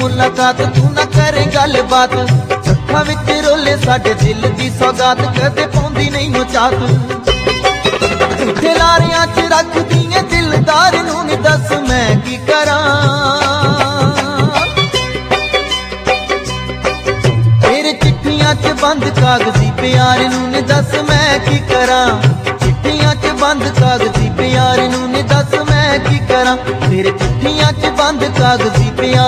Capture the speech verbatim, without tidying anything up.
मुलाकात तू ना करे गल बात अखां विच रोले साडे दिल दी सौगात कदे पाउंदी नहीं मुचात खिलारियां च रख दिए दिलदार नूं नी दस मैं की करां तेरे चिट्ठियां च बंद कागजी प्यार नूं नी दस मैं की करां चिट्ठियां च बंद कागजी प्यार नूं नी दस मैं की करां तेरे चिट्ठियां च बंद कागजी प्यार